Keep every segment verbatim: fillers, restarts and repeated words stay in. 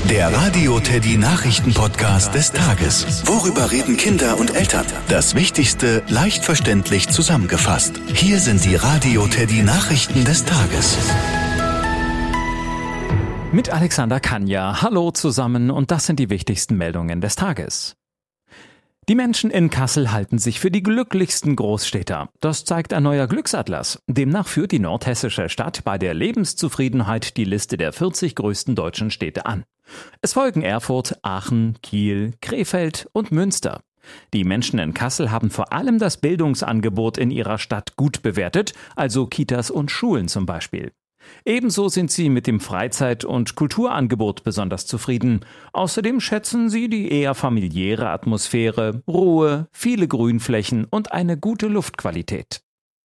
Der Radio Teddy Nachrichten-Podcast des Tages. Worüber reden Kinder und Eltern? Das Wichtigste leicht verständlich zusammengefasst. Hier sind die Radio Teddy Nachrichten des Tages. Mit Alexander Kanja. Hallo zusammen und das sind die wichtigsten Meldungen des Tages. Die Menschen in Kassel halten sich für die glücklichsten Großstädter. Das zeigt ein neuer Glücksatlas. Demnach führt die nordhessische Stadt bei der Lebenszufriedenheit die Liste der vierzig größten deutschen Städte an. Es folgen Erfurt, Aachen, Kiel, Krefeld und Münster. Die Menschen in Kassel haben vor allem das Bildungsangebot in ihrer Stadt gut bewertet, also Kitas und Schulen zum Beispiel. Ebenso sind sie mit dem Freizeit- und Kulturangebot besonders zufrieden. Außerdem schätzen sie die eher familiäre Atmosphäre, Ruhe, viele Grünflächen und eine gute Luftqualität.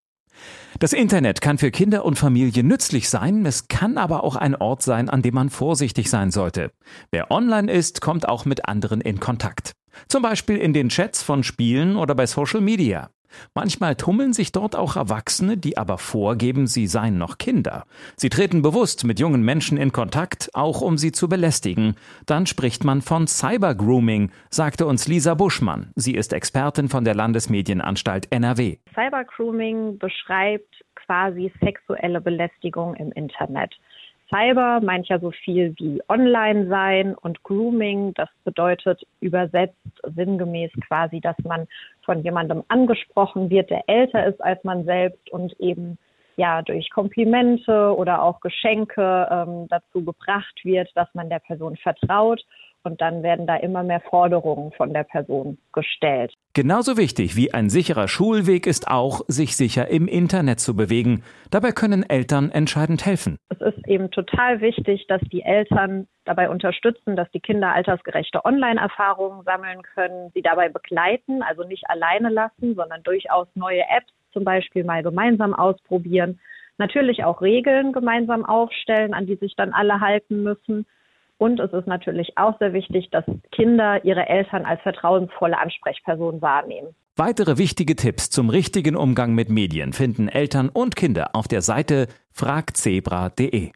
Das Internet kann für Kinder und Familien nützlich sein, es kann aber auch ein Ort sein, an dem man vorsichtig sein sollte. Wer online ist, kommt auch mit anderen in Kontakt. Zum Beispiel in den Chats von Spielen oder bei Social Media. Manchmal tummeln sich dort auch Erwachsene, die aber vorgeben, sie seien noch Kinder. Sie treten bewusst mit jungen Menschen in Kontakt, auch um sie zu belästigen. Dann spricht man von Cybergrooming, sagte uns Lisa Buschmann. Sie ist Expertin von der Landesmedienanstalt N R W. Cybergrooming beschreibt quasi sexuelle Belästigung im Internet. Cyber meint ja so viel wie online sein und Grooming, das bedeutet übersetzt sinngemäß quasi, dass man von jemandem angesprochen wird, der älter ist als man selbst und eben ja durch Komplimente oder auch Geschenke ähm, dazu gebracht wird, dass man der Person vertraut. Und dann werden da immer mehr Forderungen von der Person gestellt. Genauso wichtig wie ein sicherer Schulweg ist auch, sich sicher im Internet zu bewegen. Dabei können Eltern entscheidend helfen. Es ist eben total wichtig, dass die Eltern dabei unterstützen, dass die Kinder altersgerechte Online-Erfahrungen sammeln können, sie dabei begleiten, also nicht alleine lassen, sondern durchaus neue Apps zum Beispiel mal gemeinsam ausprobieren. Natürlich auch Regeln gemeinsam aufstellen, an die sich dann alle halten müssen. Und es ist natürlich auch sehr wichtig, dass Kinder ihre Eltern als vertrauensvolle Ansprechperson wahrnehmen. Weitere wichtige Tipps zum richtigen Umgang mit Medien finden Eltern und Kinder auf der Seite frag zebra punkt de.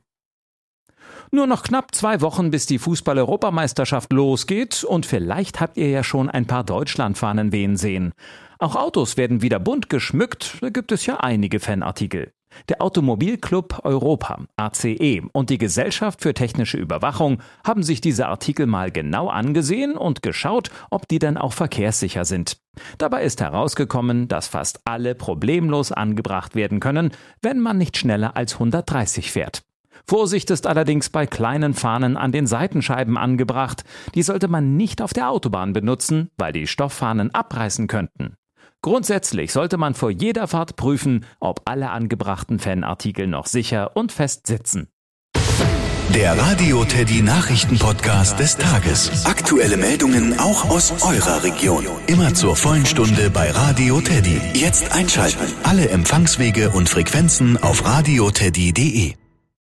Nur noch knapp zwei Wochen, bis die Fußball-Europameisterschaft losgeht und vielleicht habt ihr ja schon ein paar Deutschlandfahnen wehen sehen. Auch Autos werden wieder bunt geschmückt, da gibt es ja einige Fanartikel. Der Automobilclub Europa, A C E, und die Gesellschaft für technische Überwachung haben sich diese Artikel mal genau angesehen und geschaut, ob die dann auch verkehrssicher sind. Dabei ist herausgekommen, dass fast alle problemlos angebracht werden können, wenn man nicht schneller als hundertdreißig fährt. Vorsicht ist allerdings bei kleinen Fahnen an den Seitenscheiben angebracht. Die sollte man nicht auf der Autobahn benutzen, weil die Stofffahnen abreißen könnten. Grundsätzlich sollte man vor jeder Fahrt prüfen, ob alle angebrachten Fanartikel noch sicher und fest sitzen. Der Radio Teddy Nachrichten-Podcast des Tages. Aktuelle Meldungen auch aus eurer Region. Immer zur vollen Stunde bei Radio Teddy. Jetzt einschalten. Alle Empfangswege und Frequenzen auf radio teddy punkt de.